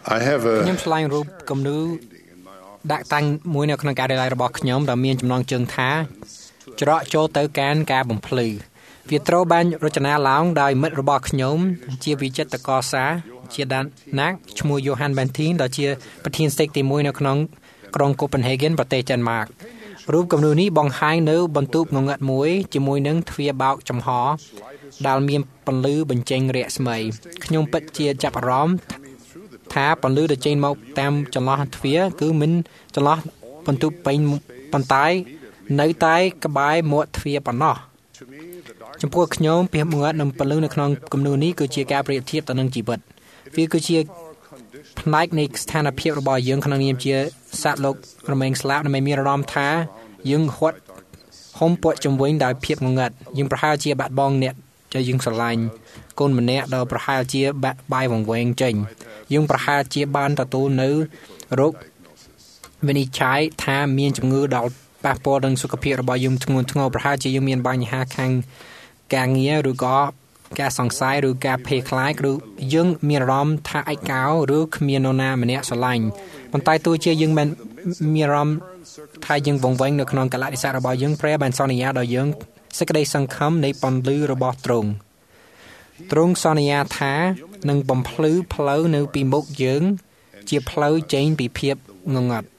I have a ខ្ញុំឆ្លាញ់រូបគំនូដាក់តាំងមួយនៅក្នុងការិយាល័យរបស់ខ្ញុំដែលមានចំណងជើងថាច្រកចូលទៅកាន់ការបំភ្លឺវាត្រូវបានរចនាឡើងដោយមិត្តរបស់ខ្ញុំជាវិចិត្រករសាជាដានណាក់ឈ្មោះ Johan Bentin ដែលជាប្រធានស្តេកទី1នៅក្នុងក្រុង Copenhagen ប្រទេសចិនម៉ាករូបគំនូនេះបង្ហាញនៅបន្ទប់ងងឹតមួយជាមួយនឹងទ្វារបោកចំហដែលមានពន្លឺបញ្ចេញរស្មីខ្ញុំពិតជាចាប់អារម្មណ៍ថាពន្លឺដែលចេញមកតាមចន្លោះទ្វារគឺមិនចន្លោះបន្ទប់ពេញប៉ុន្តែនៅតែក្បែរមាត់ទ្វារប៉ុណ្ណោះចំពោះខ្ញុំភាពងងឹតនិងពន្លឺនៅក្នុងគំនូនេះគឺជាការប្រៀបធៀបទៅនឹងជីវិតវាគឺជាផ្នែកនៃស្ថានភាពរបស់យើងក្នុងនាមជាសត្វលោករមែងស្លាប់ដែលមានអារម្មណ៍ថាយើងហត់ហុំពាក់ជំវិញដោយភាពងងឹតយើងប្រហែលជាបាត់បង់អ្នកដែលយើងស្រឡាញ់កូនម្នាក់ដែលប្រហែលជាបាក់បាយវង្វេងចេញយើងប្រហែលជាបានទទួលនៅរោគវិនិច្ឆ័យថាមានជំងឺដល់ប៉ះពាល់ដល់សុខភាពរបស់យើងធ្ងន់ធ្ងរប្រហែលជាយើងមានបញ្ហាខាងការងារឬក៏ការសង្ស័យឬការភ័យខ្លាចឬយើងមានអារម្មណ៍ថាឯកោឬគ្មាននរណាម្នាក់ស្រឡាញ់ប៉ុន្តែទោះជាយើងមានអារម្មណ៍ថាយើងវង្វេងនៅក្នុងកលៈទេសៈរបស់យើងព្រះបានសន្យាដល់យើងសេចក្តីសង្ឃឹមនៃពន្លឺរបស់ទ្រង់សន្យាថានឹងបំភ្លឺផ្លូវនៅពីមុខយើងជាផ្លូវចេញពីភាពងងឹត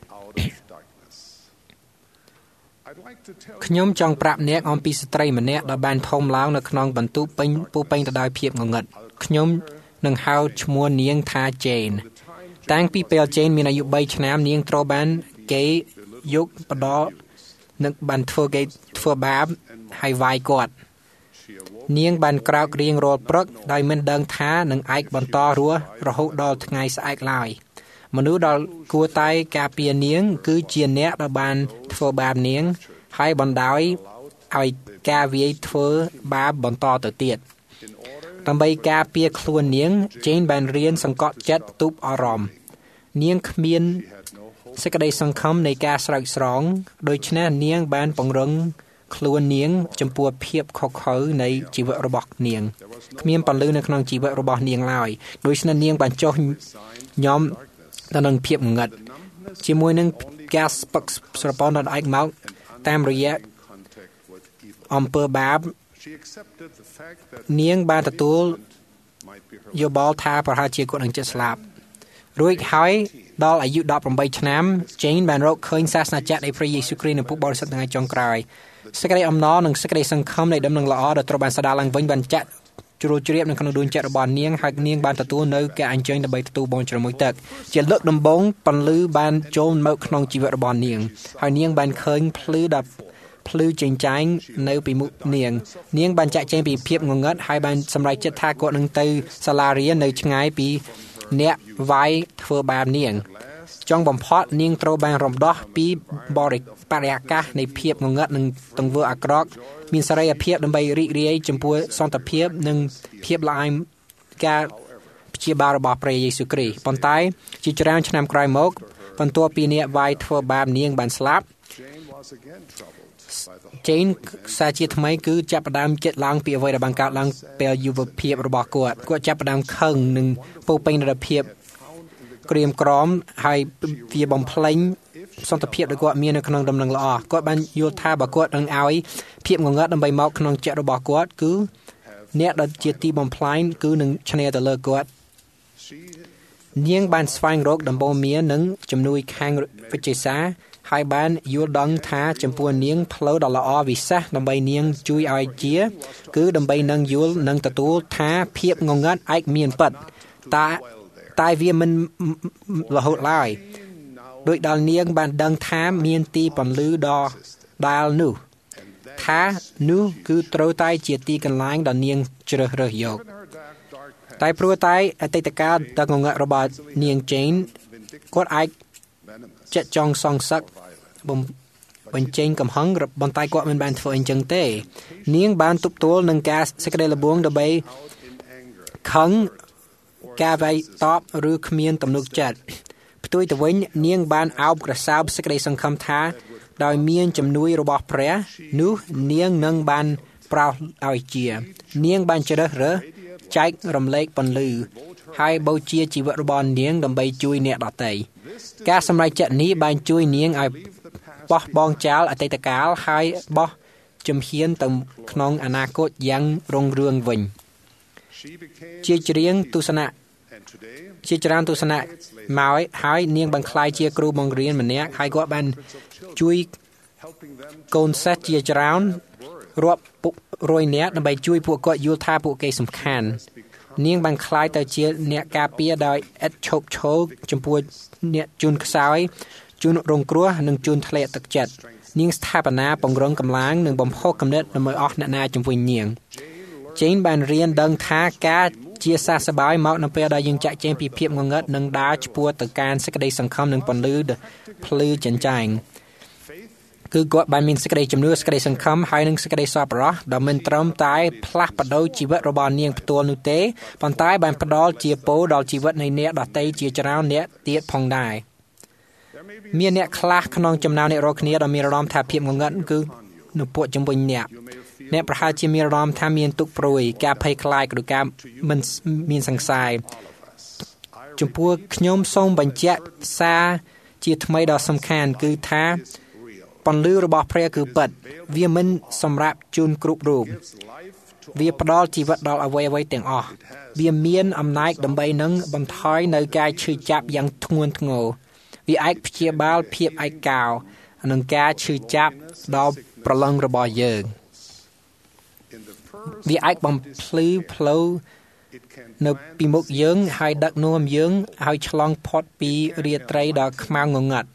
ខ្ញុំចង់ប្រាប់អ្នកអំពីស្ត្រីម្នាក់ដែលបានធំឡើងនៅក្នុងបន្ទប់ពោពេញទៅដោយភាពងងឹតខ្ញុំនឹងហៅឈ្មោះនាងថា Jane តាំងពីពេល Jane មានអាយុ3ឆ្នាំនាងត្រូវបានគេយកបដរនឹងបានធ្វើបាបហើយវាយគាត់នាងបានក្រោករៀងរាល់ព្រឹកដោយមិនដឹងថានឹងឯកបន្តរស់រហូតដល់ថ្ងៃស្អែកឡើយមនុស្សដែលគួរតែការពារនាងគឺជាអ្នកដែលបានធ្វើបាបនាងហើយបណ្ដោយឲ្យការវាយធ្វើបាបបន្តទៅទៀតដើម្បីការពារខ្លួននាង Jane បានរៀនសង្កត់ចិត្តទប់អារម្មណ៍នាងគ្មានសេចក្តីសង្ឃឹមនៃការស្រោចស្រង់ដូច្នេះនាងបានពង្រឹងខ្លួននាងចំពោះភាពខុសខើនៃជីវិតរបស់នាងគ្មានពលឺនៅក្នុងជីវិតរបស់នាងឡើយដូច្នេះនាងបានចុះញោមទៅនឹងភាពងងឹតជាមួយនឹងការស្ពឹកស្រពន់ដល់ឯកមកតាមរយៈអំពើបាបនាងបានទទួលយោបល់ថាប្រហែលជាគាត់នឹងចិត្តស្លាប់រួចហើយដល់អាយុ18ឆ្នាំ Jane បានរកឃើញសាសនាចាស់នៃព្រះយេស៊ូវគ្រីស្ទនៅពុកបរិសុទ្ធថ្ងៃចុងក្រោយសេចក្តីអំណរនិងសេចក្តីសង្ឃឹមនៃដំណឹងល្អដែលត្រូវបានស្ដារឡើងវិញបានចាក់ជ្រួលជ្រាបនៅក្នុងដួងចិត្តរបស់នាងហើយនាងបានទទួលនៅការអញ្ជើញដើម្បីទទួលបន់ជ្រមុជទឹកជាលើកដំបូងពន្លឺបានចូលមកក្នុងជីវិតរបស់នាងហើយនាងបានឃើញភ្លឺចេញចាញ់នៅពីមុខនាងបានចាក់ចែងពីភាពងងឹតហើយបានសម្រេចចិត្តថាគាត់នឹងទៅសាលារៀននៅឆ្ងាយពីអ្នកវាយធ្វើបាបនាងចុងបំផុតនាងត្រូវបានរំដោះពីបរិយាកាសនៃភាពងងឹតនិងទង្វើអាក្រក់មានសេរីភាពដើម្បីរីករាយចំពោះសន្តិភាពនិងភាពល្អឯការព្យាបាលរបស់ព្រះយេស៊ូវគ្រីស្ទប៉ុន្តែជាច្រើនឆ្នាំក្រោយមកបន្ទាប់ពីអ្នកវាយធ្វើបាបនាងបានស្លាប់ Jane សាជាថ្មីគឺចាប់ផ្ដើមចិត្តឡើងពីអ្វីដែលបានកើតឡើងពេលយុវភាពរបស់គាត់ចាប់ផ្ដើមខឹងនិងពោពេញដោយភាពក្រៀមក្រំហើយវាបំភ្លេចសន្តិភាពដែលគាត់មាននៅក្នុងដំណឹងល្អគាត់បានយល់ថាបើគាត់នឹងឲ្យភាពងងឹតដើម្បីមកក្នុងចិត្តរបស់គាត់គឺអ្នកដែលជាទីបំផ្លាញគឺនឹងឈ្នះទៅលើគាត់នាងបានស្វែងរកដំបូន្មាននិងជំនួយខាងវិទ្យាសាស្ត្រហើយបានយល់ដឹងថាចំពោះនាងផ្លូវដ៏ល្អវិសេសដើម្បីនាងជួយឲ្យជាគឺដើម្បីនឹងយល់និងទទួលថាភាពងងឹតឯកមានពិតតែវាមិនរហូតឡើយដោយដល់នាងបានដឹងថាមានទីពន្លឺដ៏ដែលនោះថានោះគឺត្រូវតែជាទីកន្លែងដែលនាងជ្រើសរើសយកតែព្រោះតែអតីតកាលដ៏ងងឹតរបស់នាង Jane គាត់អាចចិត្តចង់សងសឹកបញ្ចេញកំហឹងប៉ុន្តែគាត់មិនបានធ្វើអញ្ចឹងទេនាងបានទប់ទល់នឹងការសេចក្តីល្បួងដើម្បីខឹងការវាយតបឬគ្មានទំនុកចិត្តផ្ទុយទៅវិញនាងបានអោបក្រសោបសេចក្តីសង្ឃឹមថាដោយមានជំនួយរបស់ព្រះនោះនាងនឹងបានប្រោសឲ្យជានាងបានជ្រើសរើសចែករំលែកពន្លឺហើយបូជាជីវិតរបស់នាងដើម្បីជួយអ្នកដទៃការសម្រេចចិត្តនេះបានជួយនាងឲ្យបោះបង់ចោលអតីតកាលហើយបោះជំហានទៅក្នុងអនាគតយ៉ាងរុងរឿងវិញជាច្រើនទស្សនៈមកហើយនាងបានក្លាយជាគ្រូបង្រៀនម្នាក់ហើយគាត់បានជួយកូនសិស្សជាច្រើនរាប់រយនាក់ដើម្បីជួយពួកគាត់យល់ថាពួកគេសំខាន់នាងបានក្លាយទៅជាអ្នកការពារដោយឥតឈប់ឈរចំពោះអ្នកជួនខ្សោយជួនរងគ្រោះនិងជួនធ្លាក់ទឹកចិត្តនាងស្ថាបនាពង្រឹងកម្លាំងនិងបំផុសគំនិតដើម្បីអស់អ្នកណាជំវិញនាងចេនបានរៀនដឹងថាការជាសះស្បើយមកនៅពេលដែលយើងចាក់ចែងពីភាពងងឹតនិងដើរឆ្ពោះទៅកាន់សេចក្តីសង្ឃឹមនិងពន្លឺភ្លឺចែងចាយគឺគាត់បានមានសេចក្តីជំនឿសេចក្តីសង្ឃឹមហើយនិងសេចក្តីសប្បុរសដែលមិនត្រឹមតែផ្លាស់ប្ដូរជីវិតរបស់នាងផ្ទាល់នោះទេប៉ុន្តែបានផ្ដល់ជាពរដល់ជីវិតនៃអ្នកដទៃជាច្រើនអ្នកទៀតផងដែរមានអ្នកខ្លះក្នុងចំណោមអ្នករាល់គ្នាដែលមានអារម្មណ៍ថាភាពងងឹតគឺនៅពួកជំវិញអ្នកប្រហែលជាមានអារម្មណ៍ថាមានទុក្ខព្រួយការភ័យខ្លាចឬការមិនមានសង្ស័យចំពោះខ្ញុំសូមបញ្ជាក់សារជាថ្មីដ៏សំខាន់គឺថាពន្លឺរបស់ព្រះគឺពិតវាមិនសម្រាប់ជូនគ្រប់រូបវាផ្ដល់ជីវិតដល់អ្វីៗទាំងអស់វាមានអំណាចដើម្បីនឹងបន្ថយនៅការឈឺចាប់យ៉ាងធ្ងន់ធ្ងរវាអាចព្យាបាលភាពឯកោនិងការឈឺចាប់ដល់ប្រលឹងរបស់យើងវាអាចបំភ្លឺផ្លូវនៅពីមុខយើងហើយដឹកនាំយើងឲ្យឆ្លងផុតពីរាត្រីដ៏ខ្មៅងងឹត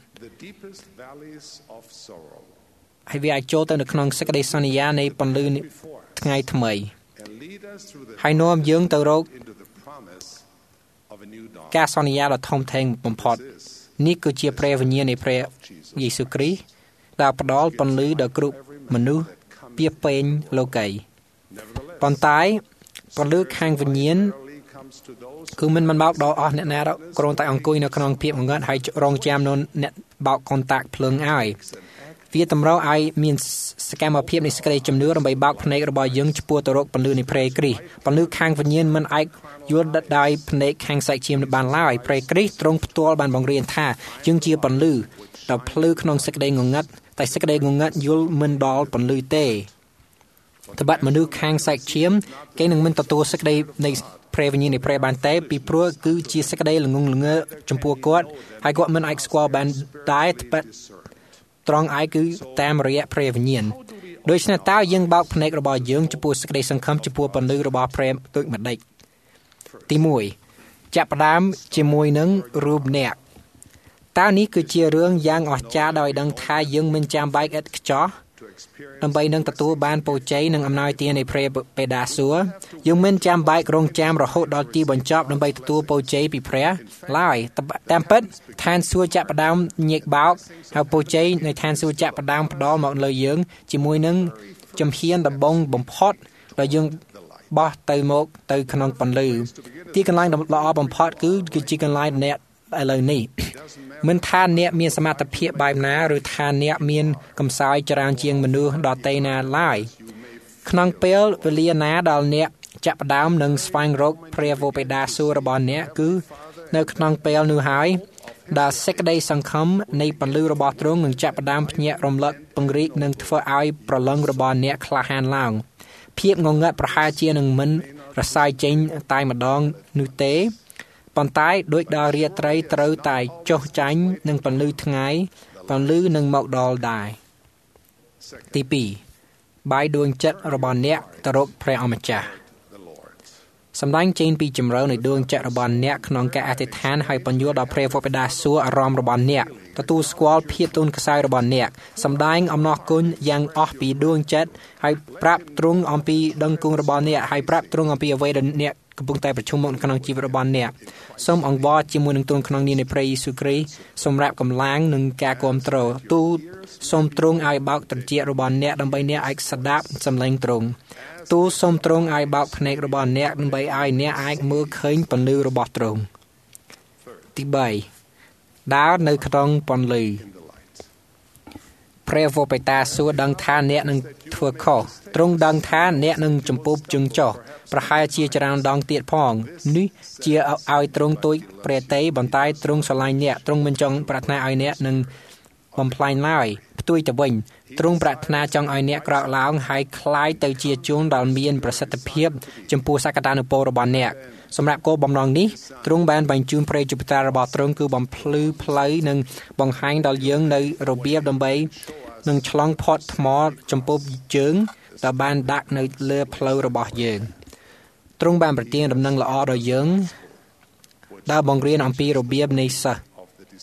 ហើយវាអាចចូលទៅនៅក្នុងសេចក្តីសន្យានៃពន្លឺថ្ងៃថ្មីហើយនាំយើងទៅរកការសន្យាដ៏ធំធេងបំផុតនេះគឺជាព្រះវិញ្ញាណនៃព្រះយេស៊ូវគ្រីស្ទដែលផ្ដល់ពន្លឺដល់គ្រប់មនុស្សពាសពេញលោកីប៉ុន្តែពន្លឺខាងវិញ្ញាណគឺមិនបោកដល់អស់អ្នកណាគ្រាន់តែអង្គុយនៅក្នុងភាពងងឹតហើយរងចាំនៅអ្នកបោកកុនតាក់ភ្លើងឲ្យវាតម្រូវឲ្យមានសកម្មភាពនៃសេចក្តីជំនឿដើម្បីបោកភ្នែករបស់យើងឆ្ពោះទៅរកពន្លឺនៃព្រះគ្រីស្ទពន្លឺខាងវិញ្ញាណមិនអាចយល់ដោយភ្នែកខាងសាច់ឈាមបានឡើយព្រះគ្រីស្ទទ្រង់ផ្ទាល់បានបង្រៀនថាយើងជាពន្លឺដែលភ្លឺក្នុងសេចក្តីងងឹតតែសេចក្តីងងឹតយល់មិនដល់ពន្លឺទេត្បិតមនុស្សខាងសាច់ឈាមគេនឹងមិនទទួលសេចក្តីនៃព្រះវិញ្ញាណនៃព្រះបានទេពីព្រោះគឺជាសេចក្តីល្ងងល្ងើចំពោះគាត់ហើយគាត់មិនអាចស្គាល់បានដែរត្បិតត្រង់ឯគឺតាមរយៈព្រះវិញ្ញាណដូច្នេះតើយើងបោកភ្នែករបស់យើងចំពោះសេចក្តីសង្ឃឹមចំពោះពន្លឺរបស់ព្រះដូចម្ដេចទី1ចាប់ផ្ដើមជាមួយនឹងរូបអ្នកតើនេះគឺជារឿងយ៉ាងអស្ចារ្យដោយដឹងថាយើងមិនចាំបាច់ឥតខ្ចោះដើម្បីនឹងទទួលបានពរជ័យនិងអំណោយទាននៃព្រះបិតាសួគ៌យើងមិនចាំបាច់រងចាំរហូតដល់ទីបញ្ចប់ដើម្បីទទួលពរជ័យពីព្រះឡើយតាមពិតឋានសួគ៌ចាក់ផ្ដើមញែកបោកហើយពរជ័យនៃឋានសួគ៌ចាក់ផ្ដើមផ្ដល់មកលើយើងជាមួយនឹងជំហានដំបូងបំផុតដែលយើងបោះទៅមកទៅក្នុងពន្លឺទីកន្លែងល្អបំផុតគឺជាកន្លែងអ្នកឥឡូវនេះមិនថាអ្នកមានសមត្ថភាពបែបណាឬថាអ្នកមានកំសោយច្រើនជាងមនុស្សដទៃណាឡើយក្នុងពេលវេលាណាដែលអ្នកចាប់ផ្ដើមនឹងស្វែងរកព្រះវរបិតាសួគ៌របស់អ្នកគឺនៅក្នុងពេលនោះហើយដែលសេចក្តីសង្ឃឹមនៃពន្លឺរបស់ទ្រង់នឹងចាប់ផ្ដើមភ្ញាក់រំលឹកពង្រីកនិងធ្វើឲ្យប្រលឹងរបស់អ្នកក្លាហានឡើងភាពងងឹតប្រហែលជានឹងមិនរសាយចេញតែម្ដងនោះទេប៉ុន្តែដូចដល់រាត្រីត្រូវតែចុះចាញ់នឹងពន្លឺថ្ងៃពន្លឺនឹងមកដល់ដែរទី2បាយដួងចិត្តរបស់អ្នកទៅរកព្រះអម្ចាស់សម្ដែងចេញពីជំរឿននៃដួងចិត្តរបស់អ្នកក្នុងការអធិដ្ឋានហើយបញ្យល់ដល់ព្រះវរបិតាសួគ៌អារម្មណ៍របស់អ្នកទទួលស្គាល់ភាពទូនខ្សោយរបស់អ្នកសម្ដែងអំណរគុណយ៉ាងអស់ពីដួងចិត្តហើយប្រាប់ទ្រង់អំពីដឹងគុណរបស់អ្នកហើយប្រាប់ទ្រង់អំពីអ្វីដែលអ្នកកំពុងតែប្រឈមមុខក្នុងជីវិតរបស់អ្នកសូមអង្វរជាមួយនឹងទ្រង់ក្នុងនាមនៃព្រះយេស៊ូវគ្រីស្ទសម្រាប់កម្លាំងនិងការគាំទ្រទូលសូមទ្រង់ឲ្យបោកត្រចៀករបស់អ្នកដើម្បីអ្នកអាចស្ដាប់សំឡេងទ្រង់ទូលសូមទ្រង់ឲ្យបោកភ្នែករបស់អ្នកដើម្បីឲ្យអ្នកអាចមើលឃើញពន្លឺរបស់ទ្រង់ទី3ដើរនៅក្នុងពន្លឺព្រះវរបិតាសួគ៌ដឹងថាអ្នកនឹងធ្ធ្វើខុសទ្រង់ដឹងថាអ្នកនឹងចំពោះជើងចុះប្រហែលជាច្រើនដងទៀតផងនេះជាឲ្យទ្រង់ទួយព្រះតេបន្តែទ្រង់ស្រឡាញ់អ្នកទ្រង់មិនចង់ប្រាថ្នាឲ្យអ្នកនឹងបំផ្លាញឡើយផ្ទុយទៅវិញទ្រង់ប្រាថ្នាចង់ឲ្យអ្នកក្រោកឡើងហើយคล้ายទៅជាជនដែលមានប្រសិទ្ធភាពចំពោះសក្តានុពលរបស់អ្នកសម្រាប់គោលបំណងនេះទ្រង់បានបញ្ជូនព្រះជេស្តារបស់ទ្រង់គឺបំភ្លឺផ្លូវនិងបង្ហាញដល់យើងនៅរបៀបដើម្បីនឹងឆ្លងផុតថ្មចំពោះជើងដែលបានដាក់នៅលើផ្លូវរបស់យើងទ្រង់បានប្រទានដំណឹងល្អដល់យើងដែលបង្រៀនអំពីរបៀបនៃសិស្ស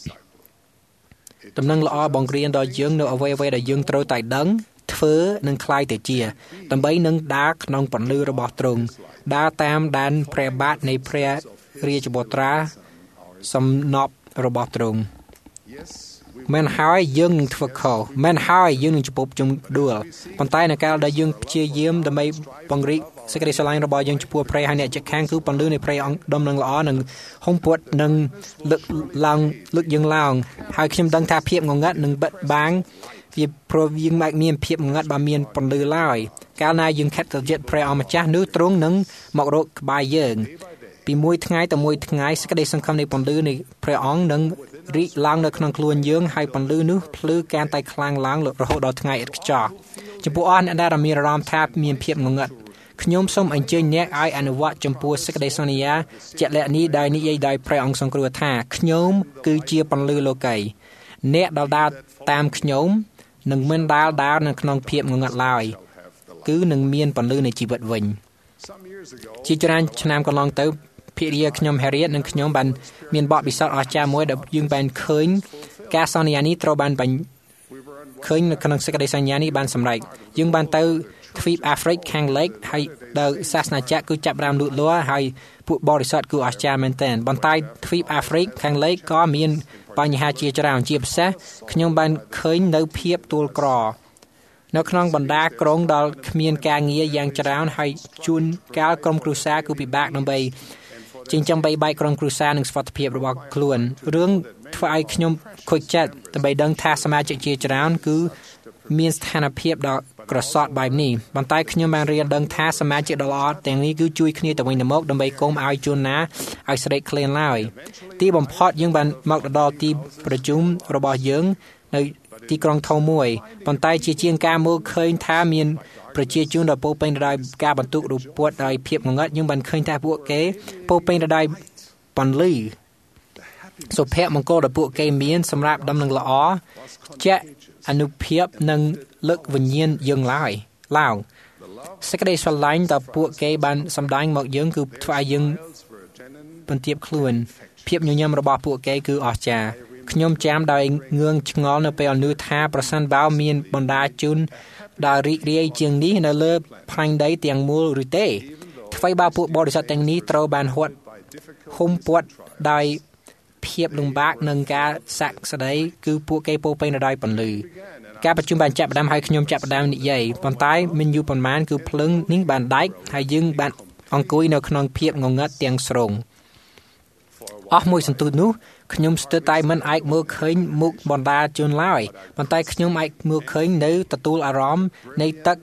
ដំណឹងល្អបង្រៀនដល់យើងនៅអ្វីៗដែលយើងត្រូវតែដឹងធ្វើនិងคล้ายទៅជាដើម្បីនឹងដើរក្នុងពន្លឺរបស់ទ្រង់ដើរតាមដានព្រះបាទនៃព្រះរាជបុត្រាសំណប់របស់ទ្រង់មិនហើយយើងនឹងធ្វើខុសមិនហើយយើងនឹងចំពោះជំដួលប៉ុន្តែនៅកាលដែលយើងព្យាយាមដើម្បីពង្រីកសេចក្តីស្រឡាញ់របស់យើងចំពោះព្រះហើយអ្នកជិតខាងគឺពន្លឺនៃព្រះអង្គដំណឹងល្អនឹងហុំពួតនឹងលើកយើងឡើងហើយខ្ញុំដឹងថាភាពងងឹតនឹងបិទបាំងវាព្រោះយើងមិនមានភាពងងឹតបើមានពន្លឺឡើយកាលណាយើងខិតទៅចិត្តព្រះអង្គម្ចាស់នោះទ្រង់នឹងមករកក្បែរយើងពីមួយថ្ងៃទៅមួយថ្ងៃសេចក្តីសង្ឃឹមនៃពន្លឺនៃព្រះអង្គនឹងរីកឡើងនៅក្នុងខ្លួនយើងហើយពន្លឺនោះភ្លឺកាន់តែខ្លាំងឡើងរហូតដល់ថ្ងៃឥតខ្ចោះចំពោះអស់អ្នកដែលមានអារម្មណ៍ថាមានភាពងងឹតខ្ញុំសូមអញ្ជើញអ្នកឲ្យអនុវត្តចំពោះសេចក្តីសន្យាជាក់លាក់នេះដោយនិយាយដោយព្រះអង្គសង្គ្រោះថាខ្ញុំគឺជាពន្លឺលោកីអ្នកដែលដើរតាមខ្ញុំនឹងមិនដើរនៅក្នុងភាពងងឹតឡើយគឺនឹងមានពន្លឺនៃជីវិតវិញជាច្រើនឆ្នាំកន្លងទៅភរិយាខ្ញុំ Harriet និងខ្ញុំបានមានបទពិសោធន៍អស្ចារ្យមួយដែលយើងបានឃើញការសន្យានេះត្រូវបានឃើញនៅក្នុងសេចក្តីសន្យានេះបានសម្រេចយើងបានទៅទ្វីបអាហ្វ្រិកខាងលិចហើយដោយសាសនាចាក់គឺចាប់ផ្ដើមលូតលាស់ហើយពួកបរិសុទ្ធគឺអស្ចារ្យមែនទែនបន្តែទ្វីបអាហ្វ្រិកខាងលិចក៏មានបញ្ហាជាច្រើនជាពិសេសខ្ញុំបានឃើញនៅភាពទូលក្រនៅក្នុងបណ្ដាក្រុងដែលគ្មានការងារយ៉ាងច្រើនហើយជួនកាលក្រុមគ្រួសារគឺពិបាកដើម្បីចិញ្ចឹមបីបាច់ក្រុមគ្រួសារនិងសុខភាពរបស់ខ្លួនរឿងធ្វើឲ្យខ្ញុំខូចចិត្តដើម្បីដឹងថាសមាជិកជាច្រើនគឺមានស្ថានភាពដ៏ក្រសត់បែបនេះប៉ុន្តែខ្ញុំបានរៀនដឹងថាសមាជិកដ៏ល្អទាំងនេះគឺជួយគ្នាទៅវិញទៅមកដើម្បីកុំឲ្យជួនណាឲ្យស្រេកឃ្លានឡើយទីបំផុតយើងបានមកដល់ទីប្រជុំរបស់យើងនៅទីក្រុងធំមួយប៉ុន្តែជាជាងការមើលឃើញថាមានប្រជាជនដែលពោពេញទៅដោយការបន្ទុករូបពុតដោយភាពងងឹតយើងបានឃើញថាពួកគេពោពេញទៅដោយពន្លឺសុភមង្គលដែលពួកគេមានសម្រាប់ដំណឹងល្អជាអនុភាពនិងលើកវិញ្ញាណយើងឡើងសេចក្តីស្រឡាញ់ដែលពួកគេបានសម្ដែងមកយើងគឺធ្វើឲ្យយើងបន្ទាបខ្លួនភាពញញឹមរបស់ពួកគេគឺអស្ចារ្យខ្ញុំចាំដោយងឿងឆ្ងល់នៅពេលនោះថាប្រសិនបើមានបណ្ដាជនដែលរីករាយជាងនេះនៅលើផែនដីទាំងមូលឬទេអ្វីបើពួកបរិសុទ្ធទាំងនេះត្រូវបានហត់ហុំព័ទ្ធដោយភាពលំបាកនឹងការសាក់ស្ដីគឺពួកគេពោពេញទៅដោយពន្លឺការប្រជុំបានចាប់ផ្ដើមហើយខ្ញុំចាប់ផ្ដើមនិយាយប៉ុន្តែមិនយូរប៉ុន្មានគឺភ្លើងនេះបានដាច់ហើយយើងបានអង្គុយនៅក្នុងភាពងងឹតទាំងស្រុងអស់មួយសន្ទុះនោះខ្ញុំស្ទើរតែមិនអាចមើលឃើញមុខបណ្ដាជនឡើយប៉ុន្តែខ្ញុំអាចមើលឃើញនៅទទួលអារម្មណ៍នៃទឹក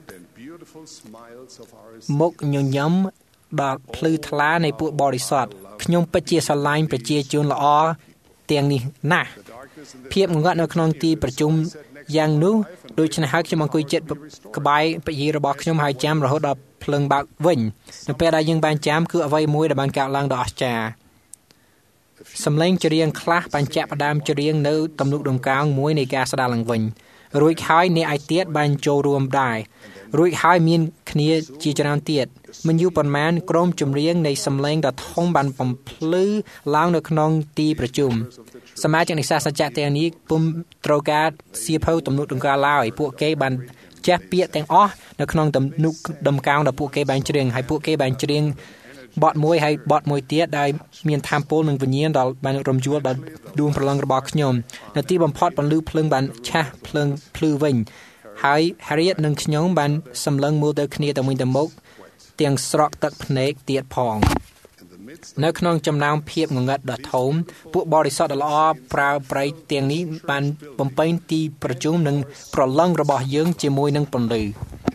មុខញញឹមដ៏ភ្លឺថ្លានៃពួកបរិសុទ្ធខ្ញុំពិតជាស្រឡាញ់ប្រជាជនល្អទាំងនេះណាស់ភាពងងឹតនៅក្នុងទីប្រជុំយ៉ាងនោះដូច្នេះហើយខ្ញុំអង្គុយជិតក្បែរពយារបស់ខ្ញុំហើយចាំរហូតដល់ភ្លើងបើកវិញនៅពេលដែលយើងបានចាំគឺអ្វីមួយដែលបានកើតឡើងដ៏អស្ចារ្យសំឡេងច្រៀងខ្លះបានចាក់ផ្ដើមច្រៀងនៅទំនុកដង្កើងមួយនៃការស្ដារឡើងវិញរួចហើយអ្នកឯទៀតបានចូលរួមដែររួចហើយមានគ្នាជាច្រើនទៀតមិនយូរប៉ុន្មានក្រុមចម្រៀងនៃសំឡេងដ៏ធំបានបំភ្លឺឡើងនៅក្នុងទីប្រជុំសមាជិកនៃសាសនាចក្រទាំងនេះពុំត្រូវការសៀវភៅទំនុកដង្កើងឡើយពួកគេបានចេះពាក្យទាំងអស់នៅក្នុងទំនុកដង្កើងដែលពួកគេបានច្រៀងហើយពួកគេបានច្រៀងបទមួយហើយបទមួយទៀតដែលមានធម៌ពលនិងវិញ្ញាណដែលបានរំជួលដល់ដួងព្រលឹងរបស់ខ្ញុំនៅទីបំផុតពន្លឺភ្លើងបានឆាស់ភ្លើងភ្លឺវិញហើយ Harriet និងខ្ញុំបានសម្លឹងមើលទៅគ្នាទៅវិញទៅមកទាំងស្រក់ទឹកភ្នែកទៀតផងនៅក្នុងចំណោមភាពងងឹតដ៏ធំពួកបរិសុទ្ធដ៏ល្អប្រើប្រៃទាំងនេះបានបំពេញទីប្រជុំនិងប្រឡឹងរបស់យើងជាមួយនឹងពន្លឺ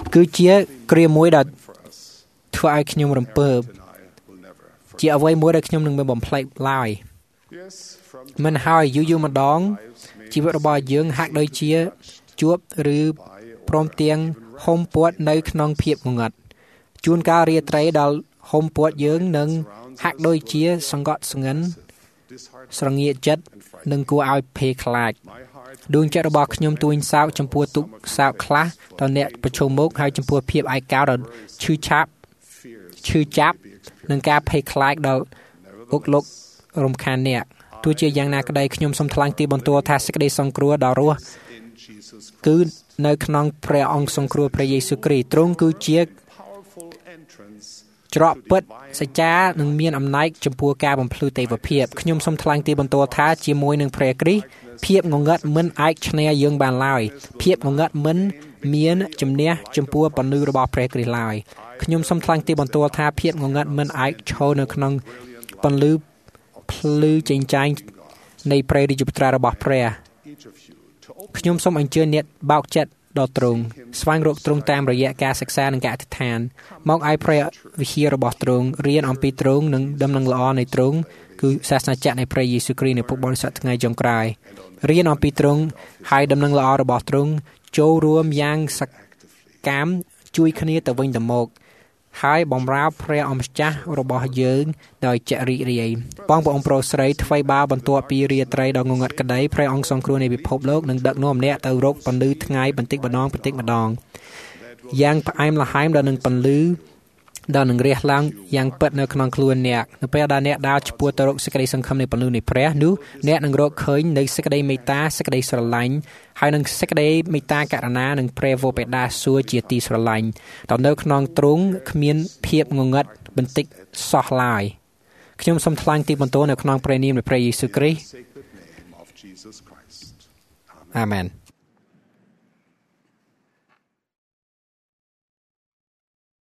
គឺជាគ្រាមួយដែលធ្វើឲ្យខ្ញុំរំពើបជាអ្វីមួយដែលខ្ញុំនឹងមិនបំភ្លេចឡើយមិនហើយយូរម្ដងជីវិតរបស់យើងហាក់ដូចជាជួបឬព្រមទាំងហុំព័ទ្ធនៅក្នុងភាពងងឹតជួនកាលរាត្រីដែលហុំព័ទ្ធយើងនឹងហាក់ដូចជាសង្កត់ស្ងិនស្រងាកចិត្តនិងគួរឲ្យភ័យខ្លាចដួងចិត្តរបស់ខ្ញុំទួញសោកចំពោះទុក្ខសោកខ្លះដល់អ្នកប្រឈមមុខហើយចំពោះភាពឯកោដ៏ឈឺចាប់និងការភ័យខ្លាចដល់អុកលុករំខានអ្នកទោះជាយ៉ាងណាក្តីខ្ញុំសូមថ្លែងទីបន្ទាល់ថាសេចក្តីសង្គ្រោះដ៏រស់គឺនៅក្នុងព្រះអង្គសង្គ្រោះព្រះយេស៊ូវគ្រីស្ទទ្រង់គឺជាច្រកពិតសច្ចានិងមានអំណាចចំពោះការបំភ្លឺទេវភាពខ្ញុំសូមថ្លែងទីបន្ទាល់ថាជាមួយនឹងព្រះគ្រីស្ទភាពងងឹតមិនអាចឈ្នះយើងបានឡើយភាពងងឹតមិនមានជំនះចំពោះពន្លឺរបស់ព្រះគ្រីស្ទឡើយខ្ញុំសូមថ្លែងទីបន្ទាល់ថាភាពងងឹតមិនអាចឈរនៅក្នុងពន្លឺភ្លឺចេញចាញ់នៃព្រះរាជបុត្រារបស់ព្រះខ្ញុំសូមអញ្ជើញអ្នកបោកចិត្តដល់ទ្រង់ស្វែងរកទ្រង់តាមរយៈការសិក្សានិងការអធិដ្ឋានមកឲ្យព្រះវិហាររបស់ទ្រង់រៀនអំពីទ្រង់និងដំណឹងល្អនៃទ្រង់គឺសាសនាចក្រនៃព្រះយេស៊ូវគ្រីស្ទនៃពុទ្ធបរិស័ទថ្ងៃចុងក្រោយរៀនអំពីទ្រង់ហើយដំណឹងល្អរបស់ទ្រង់ចូលរួមយ៉ាងសកម្មជួយគ្នាទៅវិញទៅមកហើយបម្រើព្រះអម្ចាស់របស់យើងដោយចរិយាយបងប្អូនប្រុសស្រីថ្វីបើបន្ទាប់ពីរាត្រីដ៏ងងឹតក្តីព្រះអង្គសង្គ្រោះនៃពិភពលោកនឹងដឹកនាំអ្នកទៅរកពន្លឺថ្ងៃបន្តិចម្ដងយ៉ាងផ្អែមល្ហែមដល់នឹងពន្លឺដែលនឹងរះឡើងយ៉ាងពិតនៅក្នុងខ្លួនអ្នកនៅពេលដែលអ្នកដើរឆ្ពោះទៅរកសេចក្តីសង្ឃឹមនៃពន្លឺនៃព្រះនោះអ្នកនឹងរកឃើញនៅសេចក្តីមេត្តាសេចក្តីស្រឡាញ់ហើយនឹងសេចក្តីមេត្តាករុណានិងព្រះវរបិតាសួរជាទីស្រឡាញ់ដល់នៅក្នុងទ្រង់គ្មានភាពងងឹតបន្តិចសោះឡើយខ្ញុំសូមថ្លែងទីបន្ទាល់នៅក្នុងព្រះនាមនៃព្រះយេស៊ូវគ្រីស្ទអាមែន